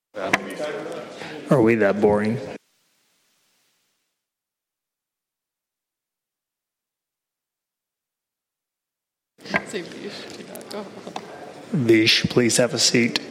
Are we that boring? Say bicho, go. Vish, please have a seat.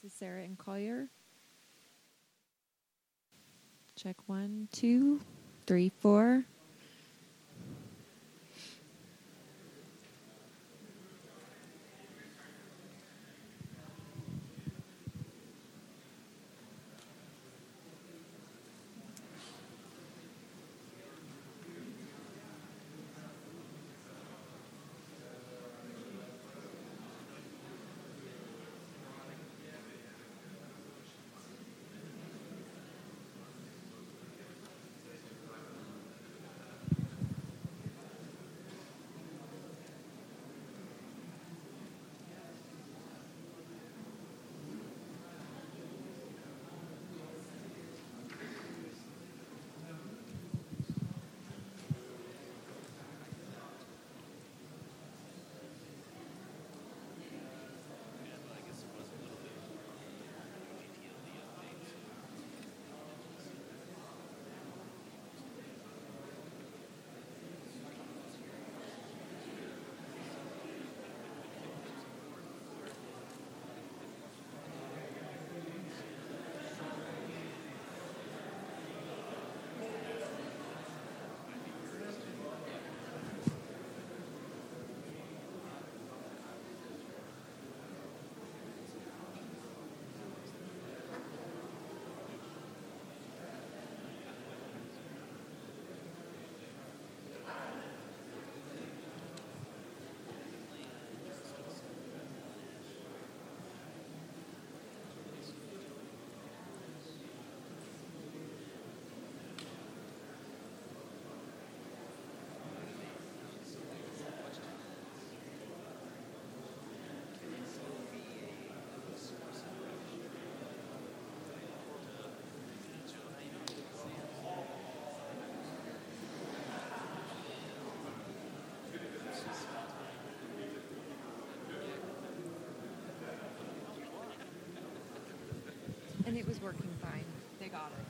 is Sarah and Collier. Check 1, 2, 3, 4. And it was working fine. They got it.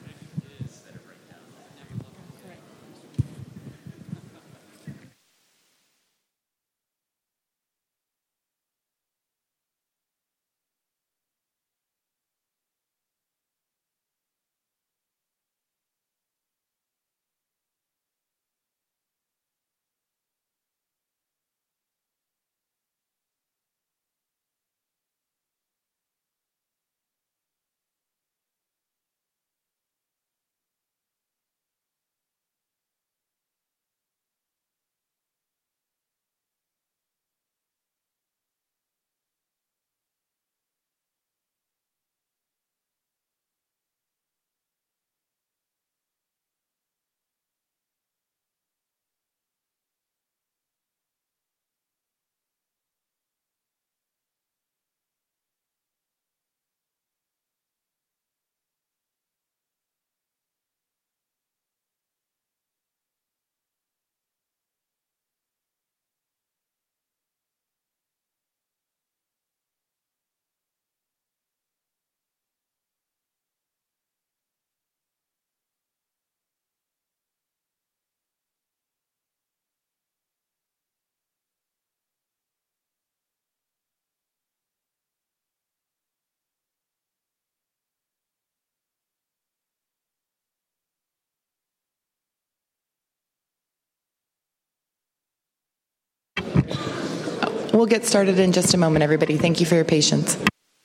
We'll get started in just a moment, everybody. Thank you for your patience.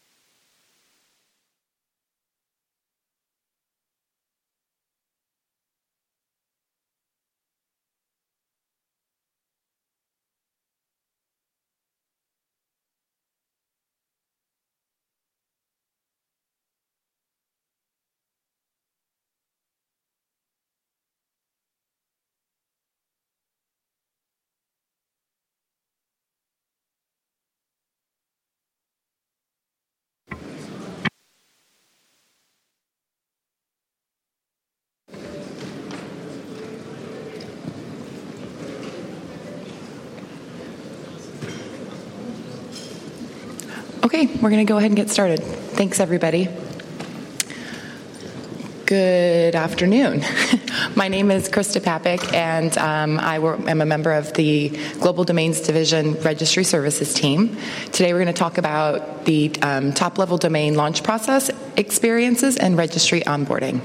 Okay, we're going to go ahead and get started. Thanks, everybody. Good afternoon. My name is Krista Papik, and am a member of the Global Domains Division Registry Services team. Today we're going to talk about the top-level domain launch process, experiences, and registry onboarding.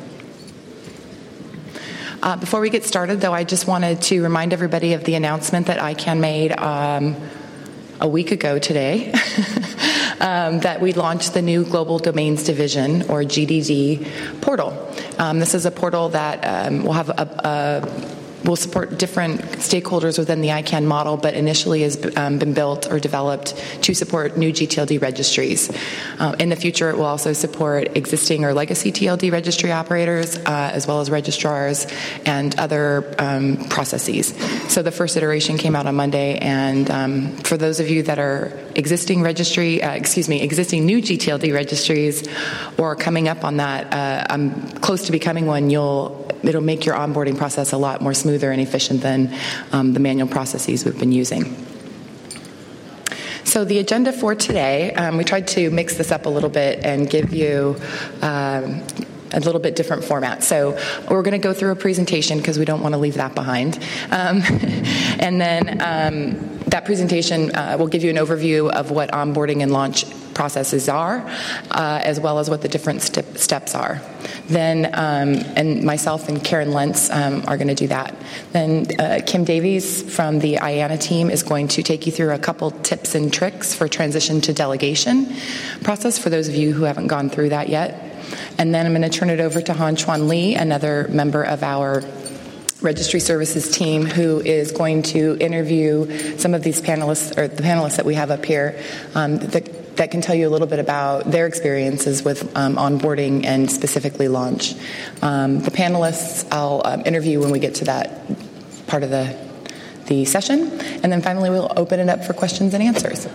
Before we get started, though, I just wanted to remind everybody of the announcement that ICANN made a week ago today that we launched the new Global Domains Division, or GDD, portal. This is a portal that will support different stakeholders within the ICANN model, but initially has been built or developed to support new gTLD registries. In the future, it will also support existing or legacy TLD registry operators, as well as registrars and other processes. So the first iteration came out on Monday, and for those of you that are existing new gTLD registries or coming up on that, I'm close to becoming one, it'll make your onboarding process a lot more smoother and efficient than the manual processes we've been using. So the agenda for today, we tried to mix this up a little bit and give you a little bit different format. So we're going to go through a presentation because we don't want to leave that behind. And then that presentation will give you an overview of what onboarding and launch processes are, as well as what the different steps are. Then, and myself and Karen Lentz are going to do that. Then Kim Davies from the IANA team is going to take you through a couple tips and tricks for transition to delegation process for those of you who haven't gone through that yet. And then I'm going to turn it over to Han Chuan Lee, another member of our Registry Services team, who is going to interview some of these panelists, or the panelists that we have up here, that can tell you a little bit about their experiences with onboarding and specifically launch. The panelists I'll interview when we get to that part of the session. And then finally we'll open it up for questions and answers.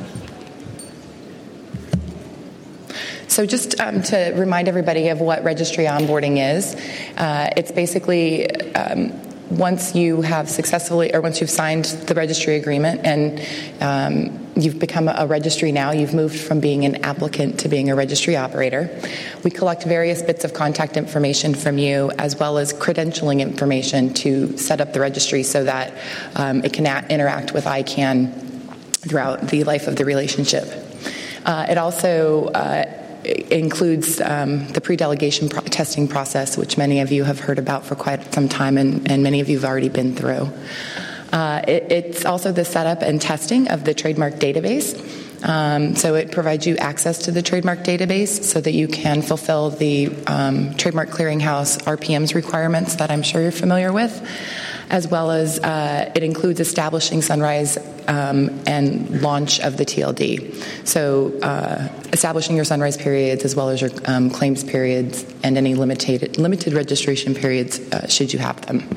So just to remind everybody of what registry onboarding is, it's basically once you have successfully, or once you've signed the registry agreement and you've become a registry now, you've moved from being an applicant to being a registry operator. We collect various bits of contact information from you, as well as credentialing information to set up the registry so that it can interact with ICANN throughout the life of the relationship. It also includes the pre-delegation testing process, which many of you have heard about for quite some time, and many of you have already been through. It's also the setup and testing of the trademark database. So it provides you access to the trademark database so that you can fulfill the Trademark Clearinghouse RPM's requirements that I'm sure you're familiar with, as well as it includes establishing Sunrise and launch of the TLD. So establishing your Sunrise periods, as well as your claims periods, and any limited registration periods should you have them.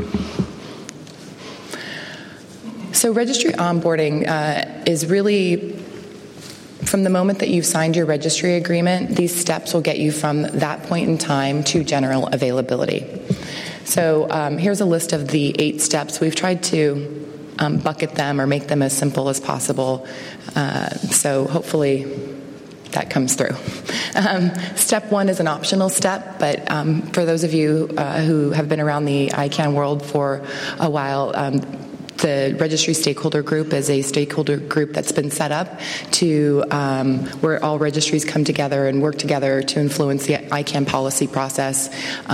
So registry onboarding is really, from the moment that you've signed your registry agreement, these steps will get you from that point in time to general availability. So here's a list of the 8 steps. We've tried to bucket them or make them as simple as possible. So hopefully that comes through. Step 1 is an optional step, but for those of you who have been around the ICANN world for a while, the registry stakeholder group is a stakeholder group that's been set up to where all registries come together and work together to influence the ICANN policy process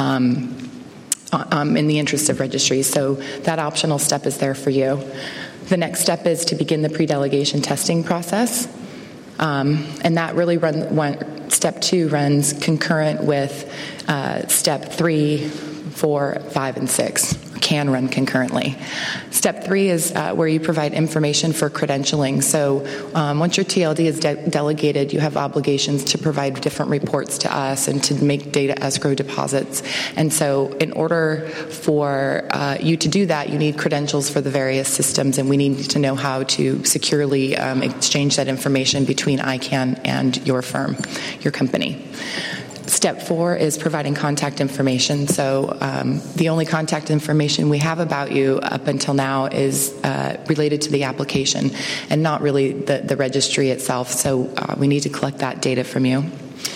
in the interest of registries. So that optional step is there for you. The next step is to begin the pre-delegation testing process. And that really step 2 runs concurrent with step 3, 4, 5, and 6. Can run concurrently. Step 3 is where you provide information for credentialing. So once your TLD is delegated, you have obligations to provide different reports to us and to make data escrow deposits. And so in order for you to do that, you need credentials for the various systems, and we need to know how to securely exchange that information between ICANN and your firm, your company. Step 4 is providing contact information. So the only contact information we have about you up until now is related to the application and not really the registry itself. So we need to collect that data from you.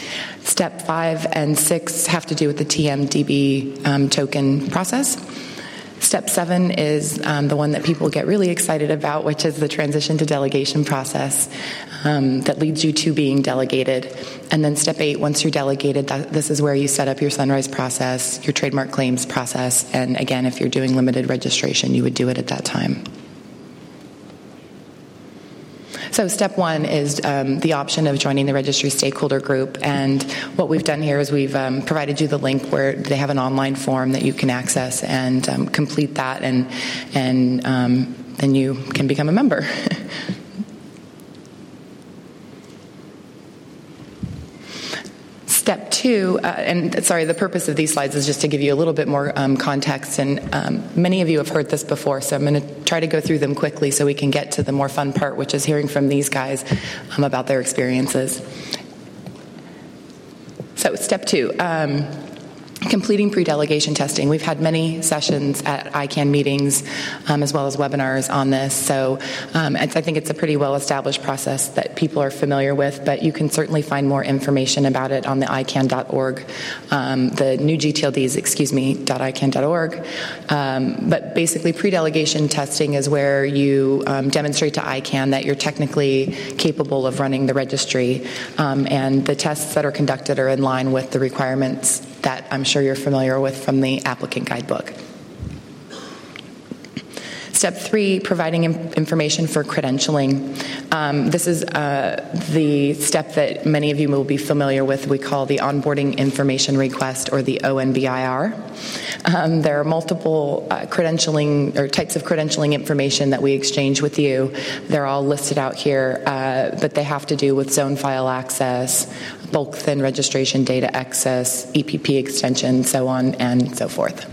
Step 5 and 6 have to do with the TMDB token process. Step 7 is the one that people get really excited about, which is the transition to delegation process that leads you to being delegated. And then step 8, once you're delegated, this is where you set up your Sunrise process, your trademark claims process, and again, if you're doing limited registration, you would do it at that time. So step 1 is the option of joining the registry stakeholder group, and what we've done here is we've provided you the link where they have an online form that you can access and complete that, and then you can become a member. Step 2, and sorry, the purpose of these slides is just to give you a little bit more context, and many of you have heard this before, so I'm going to try to go through them quickly so we can get to the more fun part, which is hearing from these guys about their experiences. So step 2, completing pre-delegation testing. We've had many sessions at ICANN meetings as well as webinars on this, so I think it's a pretty well-established process that people are familiar with, but you can certainly find more information about it on the ICANN.org, the new GTLDs, .ICANN.org. But basically, pre-delegation testing is where you demonstrate to ICANN that you're technically capable of running the registry, and the tests that are conducted are in line with the requirements that I'm sure you're familiar with from the applicant guidebook. Step 3, providing information for credentialing. This is the step that many of you will be familiar with. We call the onboarding information request, or the ONBIR. There are multiple credentialing or types of credentialing information that we exchange with you. They're all listed out here, but they have to do with zone file access, bulk thin registration data access, EPP extension, so on and so forth.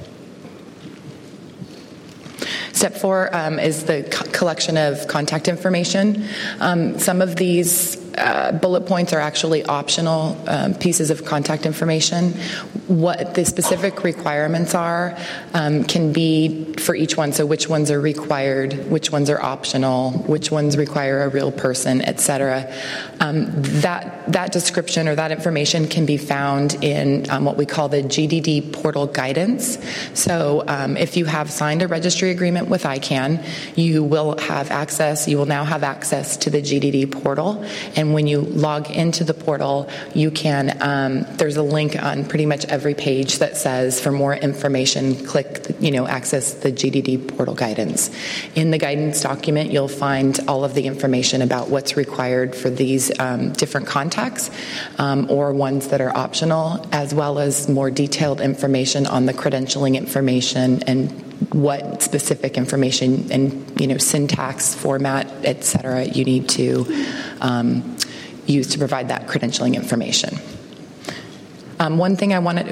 Step 4 is the collection of contact information. Some of these bullet points are actually optional pieces of contact information. What the specific requirements are can be for each one. So which ones are required, which ones are optional, which ones require a real person, etc. That description or that information can be found in what we call the GDD portal guidance. So if you have signed a registry agreement with ICANN, you will now have access to the GDD portal. And when you log into the portal, you can, there's a link on pretty much every page that says, for more information, click, access the GDD portal guidance. In the guidance document, you'll find all of the information about what's required for these different contacts or ones that are optional, as well as more detailed information on the credentialing information and what specific information and syntax, format, etc. you need to use to provide that credentialing information. One thing I wanted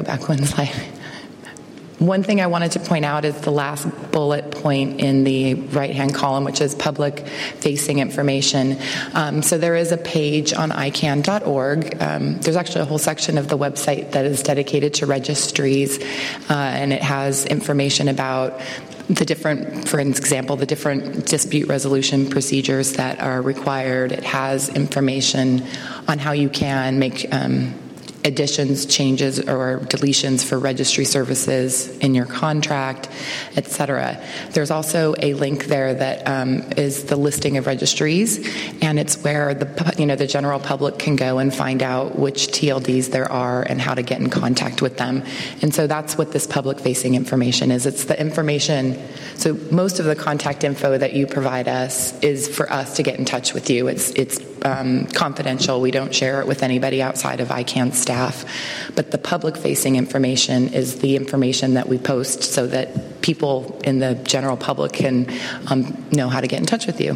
to point out is the last bullet point in the right-hand column, which is public-facing information. So there is a page on ICANN.org. There's actually a whole section of the website that is dedicated to registries, and it has information about the different dispute resolution procedures that are required. It has information on how you can make additions, changes, or deletions for registry services in your contract, etc. There's also a link there that is the listing of registries, and it's where the general public can go and find out which TLDs there are and how to get in contact with them. And so that's what this public-facing information is. It's the information. So most of the contact info that you provide us is for us to get in touch with you. It's confidential. We don't share it with anybody outside of ICANN staff. But the public-facing information is the information that we post so that people in the general public can know how to get in touch with you.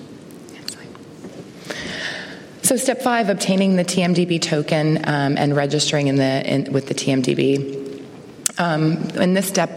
So step 5, obtaining the TMDB token and registering with the TMDB. In this step,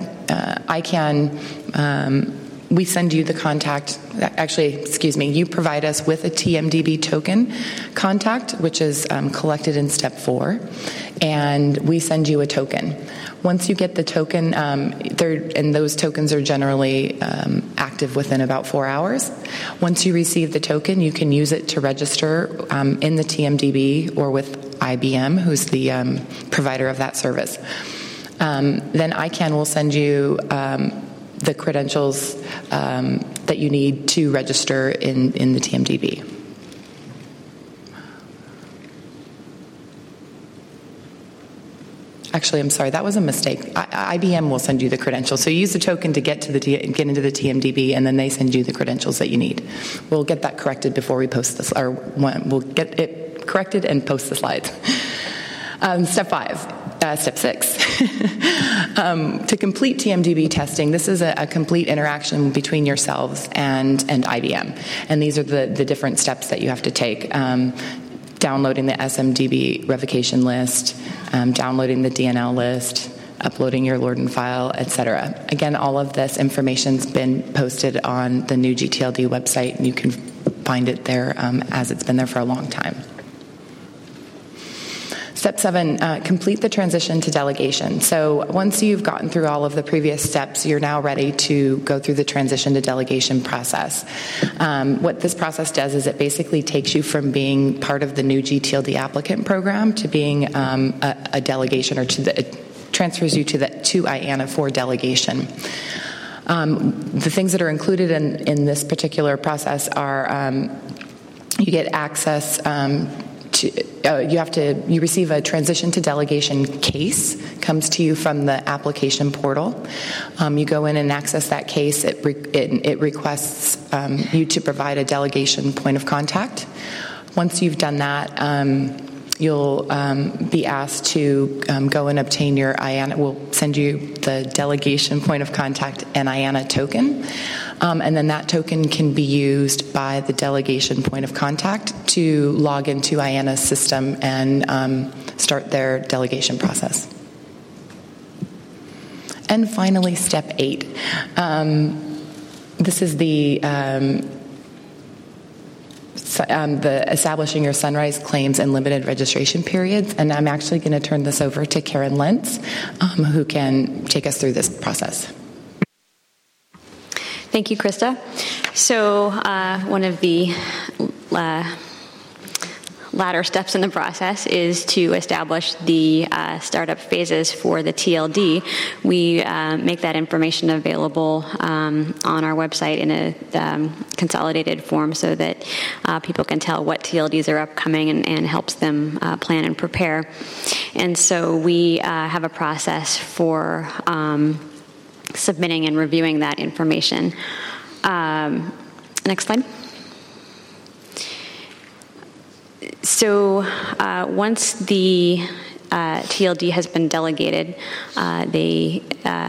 ICANN, we send you the contact. You provide us with a TMDB token contact, which is collected in step 4, and we send you a token. Once you get the token, and those tokens are generally active within about 4 hours. Once you receive the token, you can use it to register in the TMDB or with IBM, who's the provider of that service. Then ICANN will send you the credentials that you need to register in the TMDB. Actually, I'm sorry, that was a mistake. IBM will send you the credentials. So you use the token to get into the TMDB, and then they send you the credentials that you need. We'll get that corrected before we post this, or we'll get it corrected and post the slides. Step 6. To complete TMDB testing, this is a complete interaction between yourselves and IBM. And these are the different steps that you have to take. Downloading the SMDB revocation list, downloading the DNL list, uploading your Lordan file, etc. Again, all of this information's been posted on the new GTLD website, and you can find it there as it's been there for a long time. Step 7, complete the transition to delegation. So once you've gotten through all of the previous steps, you're now ready to go through the transition to delegation process. What this process does is it basically takes you from being part of the new GTLD applicant program to being a delegation, or it transfers you to IANA for delegation. The things that are included in this particular process are you get access you receive a transition to delegation case, comes to you from the application portal. You go in and access that case. It requests you to provide a delegation point of contact. Once you've done that, you'll be asked to go and obtain your IANA. We'll send you the delegation point of contact and IANA token. And then that token can be used by the delegation point of contact to log into IANA's system and start their delegation process. And finally, step 8. This is the establishing your sunrise claims and limited registration periods. And I'm actually going to turn this over to Karen Lentz, who can take us through this process. Thank you, Krista. So one of the latter steps in the process is to establish the startup phases for the TLD. We make that information available on our website in a consolidated form so that people can tell what TLDs are upcoming and helps them plan and prepare. And so we have a process for submitting and reviewing that information. Next slide. So once the TLD has been delegated, they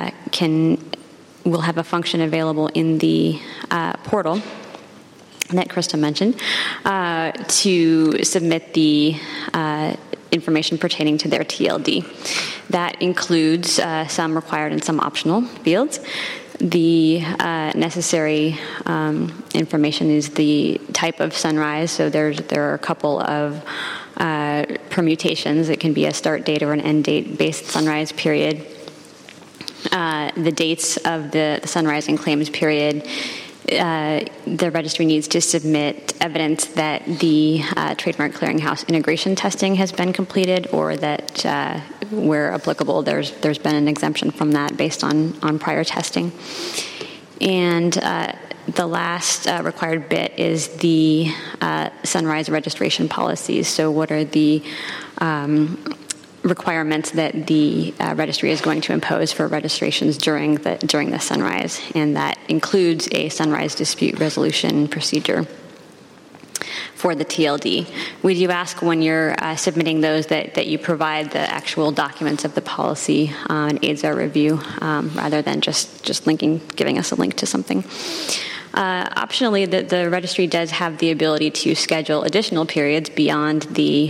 will have a function available in the portal that Krista mentioned to submit the information pertaining to their TLD. That includes some required and some optional fields. The necessary information is the type of sunrise. So there are a couple of permutations. It can be a start date or an end date based sunrise period. The dates of the sunrise and claims period. The registry needs to submit evidence that the Trademark Clearinghouse integration testing has been completed, or that, where applicable, there's been an exemption from that based on prior testing. And the last required bit is the sunrise registration policies. So what are the requirements that the registry is going to impose for registrations during the sunrise, and that includes a sunrise dispute resolution procedure for the TLD. We do ask when you're submitting those that you provide the actual documents of the policy and aids our review, rather than just giving us a link to something. Optionally, the registry does have the ability to schedule additional periods beyond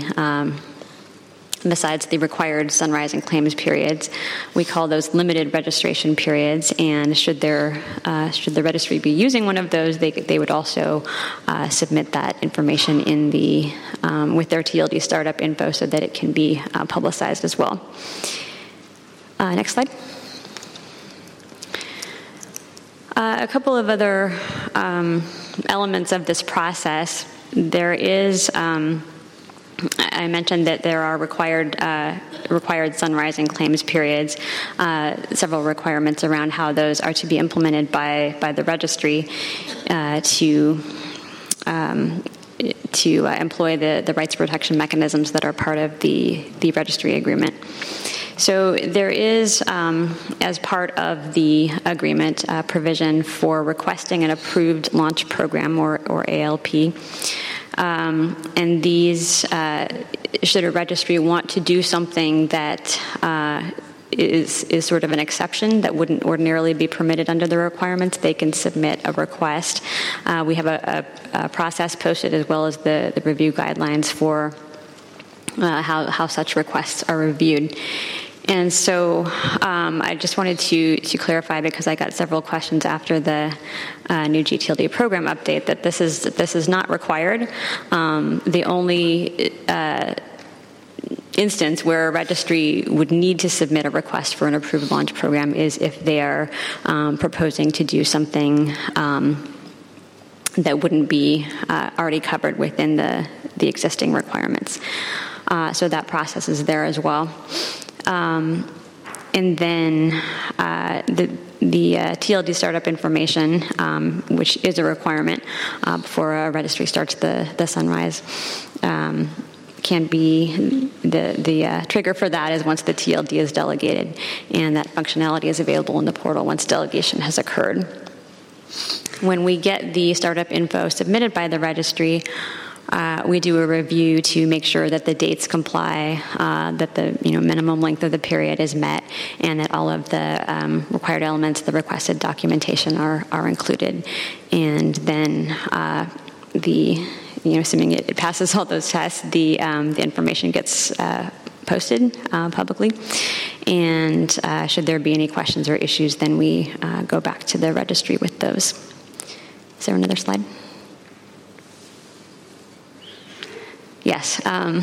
besides the required sunrise and claims periods. We call those limited registration periods, and should the registry be using one of those, they would also submit that information in the with their TLD startup info so that it can be publicized as well. Next slide. A couple of other elements of this process. There is I mentioned that there are required sunrise and claims periods, several requirements around how those are to be implemented by the registry to employ the rights protection mechanisms that are part of the registry agreement. So there is, as part of the agreement, provision for requesting an approved launch program or ALP. And these, should a registry want to do something that is sort of an exception that wouldn't ordinarily be permitted under the requirements, they can submit a request. We have a process posted as well as the review guidelines for how such requests are reviewed. And so I just wanted to clarify, because I got several questions after the new GTLD program update, that this is not required. The only instance where a registry would need to submit a request for an approved launch program is if they are proposing to do something that wouldn't be already covered within the existing requirements. So that process is there as well. And then the TLD startup information, which is a requirement before a registry starts the sunrise, can be the trigger for that is once the TLD is delegated, and that functionality is available in the portal once delegation has occurred. When we get the startup info submitted by the registry, we do a review to make sure that the dates comply, that the minimum length of the period is met, and that all of the required elements, the requested documentation, are included. And then assuming it passes all those tests, the information gets posted publicly. And should there be any questions or issues, then we go back to the registry with those. Is there another slide? Yes.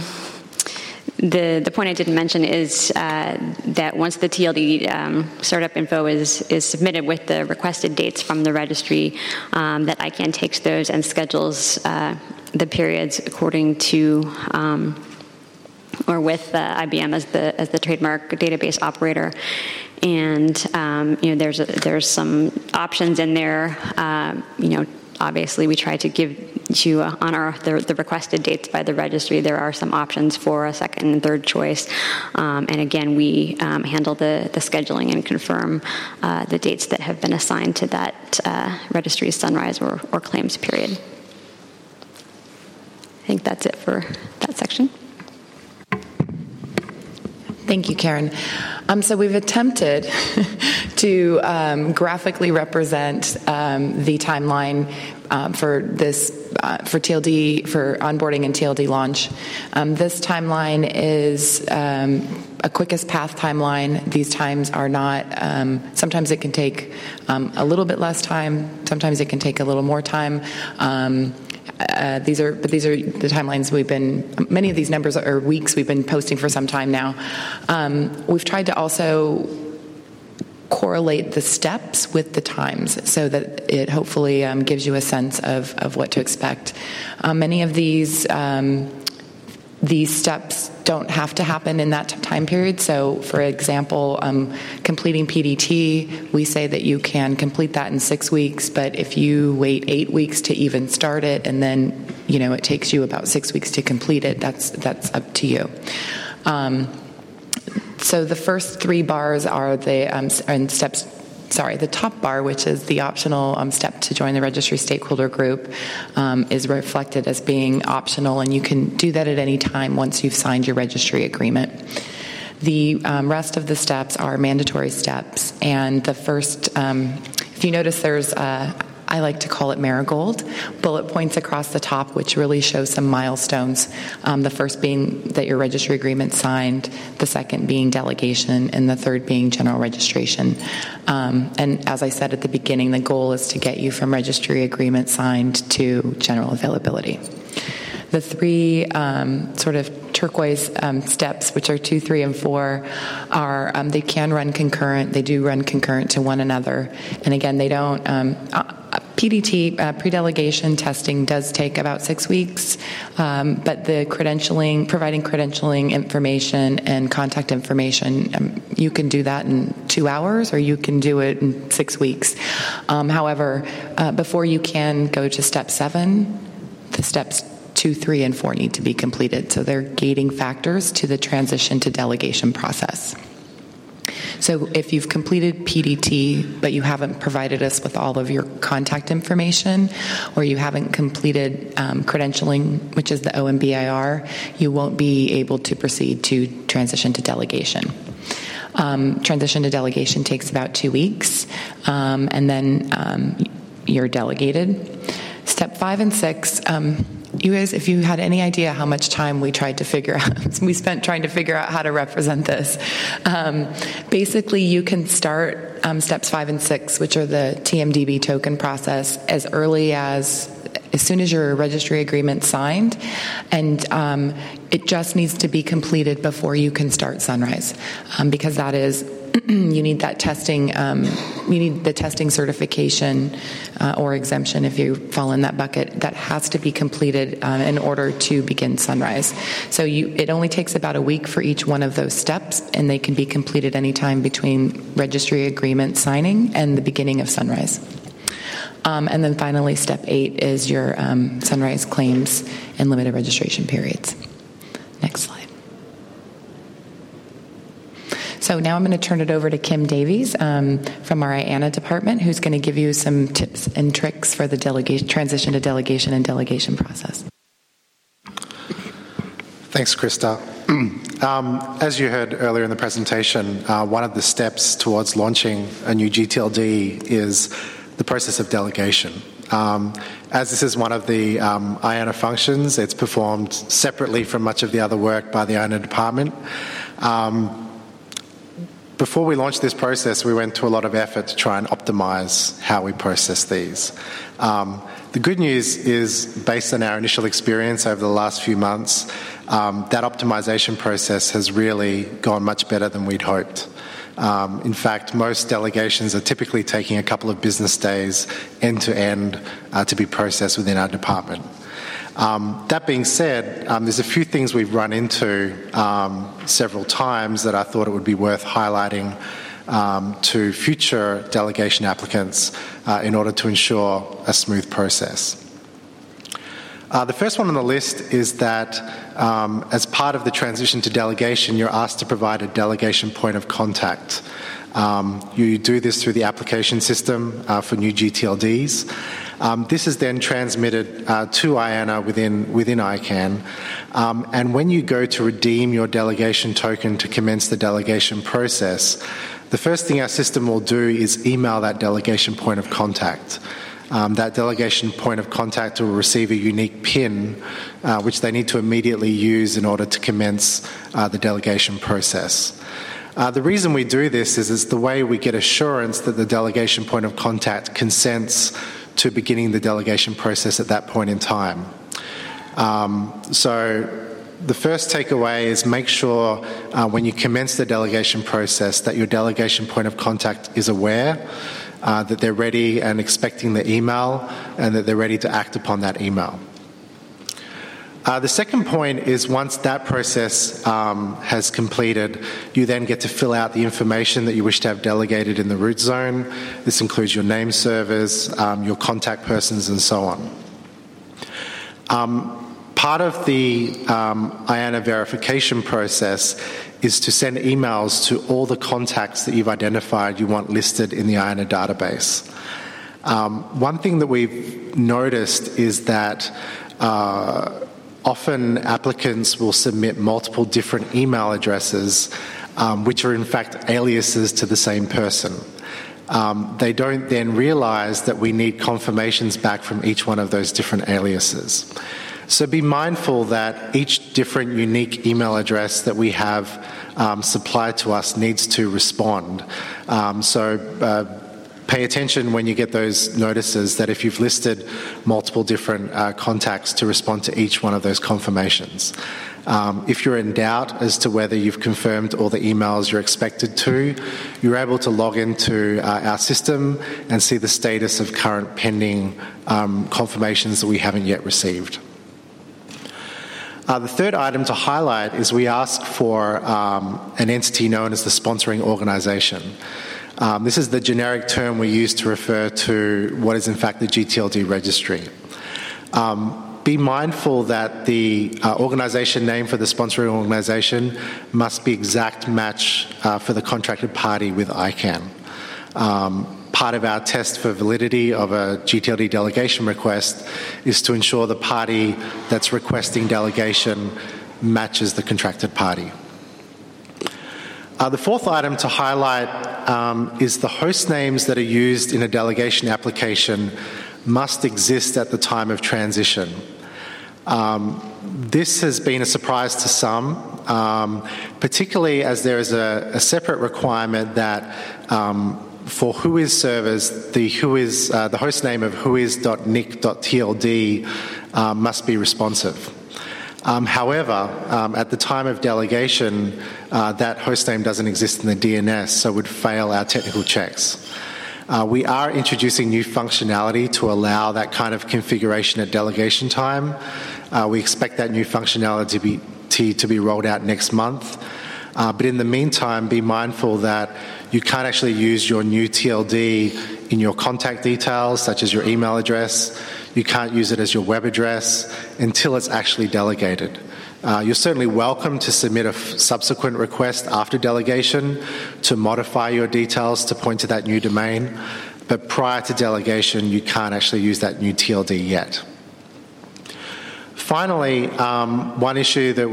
The point I didn't mention is that once the TLD startup info is submitted with the requested dates from the registry, that ICANN takes those and schedules the periods according to or with IBM as the trademark database operator. And there's some options in there. Obviously, we try to give to honor the requested dates by the registry. There are some options for a second and third choice. And again, we handle the scheduling and confirm the dates that have been assigned to that registry's sunrise or claims period. I think that's it for that section. Thank you, Karen. So we've attempted to graphically represent the timeline for this for TLD, for onboarding and TLD launch. This timeline is a quickest path timeline. These times are not. Sometimes it can take a little bit less time. Sometimes it can take a little more time. These are the timelines many of these numbers are weeks we've been posting for some time now. We've tried to also correlate the steps with the times so that it hopefully gives you a sense of what to expect. Many of these steps don't have to happen in that time period. So, for example, completing PDT, we say that you can complete that in 6 weeks, but if you wait 8 weeks to even start it, and then it takes you about 6 weeks to complete it, that's up to you. So the first 3 bars are the steps. Sorry, the top bar, which is the optional step to join the registry stakeholder group, is reflected as being optional, and you can do that at any time once you've signed your registry agreement. The rest of the steps are mandatory steps, and the first, if you notice, there's I like to call it marigold, bullet points across the top, which really show some milestones. The first being that your registry agreement signed, the second being delegation, and the third being general registration. And as I said at the beginning, the goal is to get you from registry agreement signed to general availability. The 3 sort of turquoise steps, which are 2, 3, and 4, are they can run concurrent. They do run concurrent to one another. And again, they don't. PDT, pre-delegation testing, does take about 6 weeks, but the providing credentialing information and contact information, you can do that in 2 hours or you can do it in 6 weeks. However, before you can go to step 7, the steps 2, 3, and 4 need to be completed. So they're gating factors to the transition to delegation process. So if you've completed PDT, but you haven't provided us with all of your contact information, or you haven't completed credentialing, which is the OMBIR, you won't be able to proceed to transition to delegation. Transition to delegation takes about 2 weeks, and then you're delegated. Step 5 and 6, you guys, if you had any idea how much time we spent trying to figure out how to represent this. Basically, you can start steps 5 and 6, which are the TMDB token process, as soon as your registry agreement's signed, and it just needs to be completed before you can start Sunrise, because that is you need that testing. You need the testing certification or exemption, if you fall in that bucket. That has to be completed in order to begin Sunrise. So it only takes about a week for each one of those steps, and they can be completed anytime between registry agreement signing and the beginning of Sunrise. And then finally, step 8 is your Sunrise claims and limited registration periods. Next slide. So now I'm going to turn it over to Kim Davies from our IANA department, who's going to give you some tips and tricks for the transition to delegation and delegation process. Thanks, Krista. As you heard earlier in the presentation, one of the steps towards launching a new GTLD is the process of delegation. As this is one of the IANA functions, it's performed separately from much of the other work by the IANA department. Before we launched this process, we went to a lot of effort to try and optimize how we process these. The good news is, based on our initial experience over the last few months, that optimization process has really gone much better than we'd hoped. In fact, most delegations are typically taking a couple of business days end to end to be processed within our department. That being said, there's a few things we've run into several times that I thought it would be worth highlighting to future delegation applicants in order to ensure a smooth process. The first one on the list is that as part of the transition to delegation, you're asked to provide a delegation point of contact. You do this through the application system for new GTLDs. This is then transmitted to IANA within ICANN. And when you go to redeem your delegation token to commence the delegation process, the first thing our system will do is email that delegation point of contact. That delegation point of contact will receive a unique PIN, which they need to immediately use in order to commence the delegation process. The reason we do this is it's the way we get assurance that the delegation point of contact consents to beginning the delegation process at that point in time. So the first takeaway is make sure when you commence the delegation process that your delegation point of contact is aware, that they're ready and expecting the email, and that they're ready to act upon that email. The second point is once that process has completed, you then get to fill out the information that you wish to have delegated in the root zone. This includes your name servers, your contact persons, and so on. Part of the IANA verification process is to send emails to all the contacts that you've identified you want listed in the IANA database. One thing that we've noticed is that often applicants will submit multiple different email addresses, which are in fact aliases to the same person. They don't then realize that we need confirmations back from each one of those different aliases. So be mindful that each different unique email address that we have supplied to us needs to respond. So pay attention when you get those notices that if you've listed multiple different contacts to respond to each one of those confirmations. If you're in doubt as to whether you've confirmed all the emails you're expected to, you're able to log into our system and see the status of current pending confirmations that we haven't yet received. The third item to highlight is we ask for an entity known as the sponsoring organisation. This is the generic term we use to refer to what is in fact the GTLD registry. Be mindful that the organisation name for the sponsoring organisation must be exact match for the contracted party with ICANN. Part of our test for validity of a GTLD delegation request is to ensure the party that's requesting delegation matches the contracted party. The fourth item to highlight is the host names that are used in a delegation application must exist at the time of transition. This has been a surprise to some, particularly as there is a separate requirement that for Whois servers, the host name of whois.nic.tld must be responsive. However, at the time of delegation, that hostname doesn't exist in the DNS, so would fail our technical checks. We are introducing new functionality to allow that kind of configuration at delegation time. We expect that new functionality to be rolled out next month. But in the meantime, be mindful that you can't actually use your new TLD in your contact details, such as your email address. You can't use it as your web address until it's actually delegated. You're certainly welcome to submit a subsequent request after delegation to modify your details to point to that new domain, but prior to delegation, you can't actually use that new TLD yet. Finally, one issue that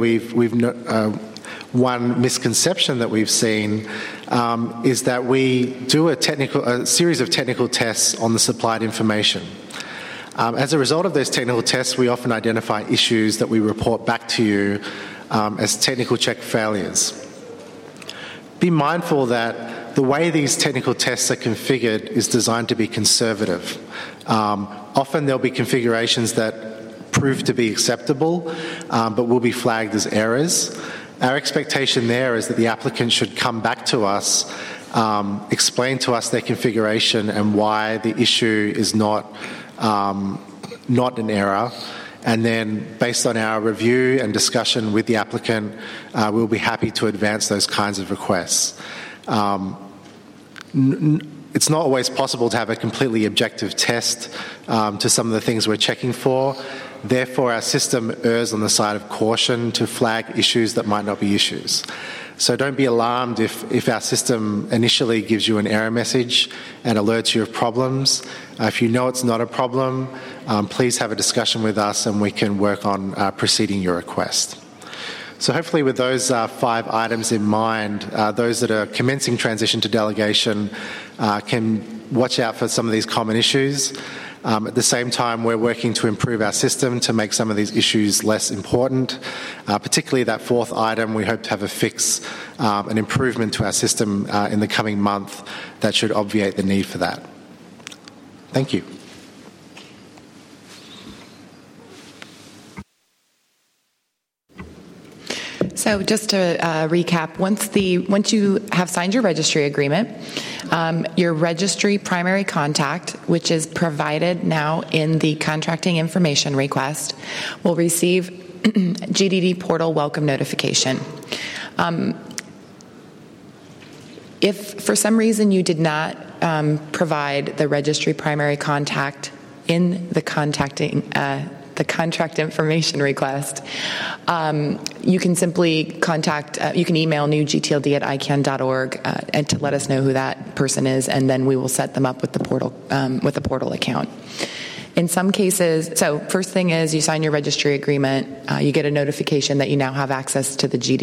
one misconception that we've seen is that we do a series of technical tests on the supplied information. As a result of those technical tests, we often identify issues that we report back to you as technical check failures. Be mindful that the way these technical tests are configured is designed to be conservative. Often there'll be configurations that prove to be acceptable, but will be flagged as errors. Our expectation there is that the applicant should come back to us, explain to us their configuration and why the issue is not an error, and then based on our review and discussion with the applicant, we'll be happy to advance those kinds of requests. It's not always possible to have a completely objective test to some of the things we're checking for. Therefore, our system errs on the side of caution to flag issues that might not be issues. So don't be alarmed if our system initially gives you an error message and alerts you of problems. If you know it's not a problem, please have a discussion with us and we can work on proceeding your request. So hopefully with those 5 items in mind, those that are commencing transition to delegation can watch out for some of these common issues. At the same time, we're working to improve our system to make some of these issues less important. Particularly that 4th item, we hope to have a fix, an improvement to our system in the coming month that should obviate the need for that. Thank you. So just to recap, once you have signed your registry agreement, your registry primary contact, which is provided now in the contracting information request, will receive GDD portal welcome notification. If for some reason you did not provide the registry primary contact in the contract information request, you can simply you can email newgtld@icann.org and to let us know who that person is, and then we will set them up with the portal account. In some cases, so first thing is you sign your registry agreement, you get a notification that you now have access to the GDD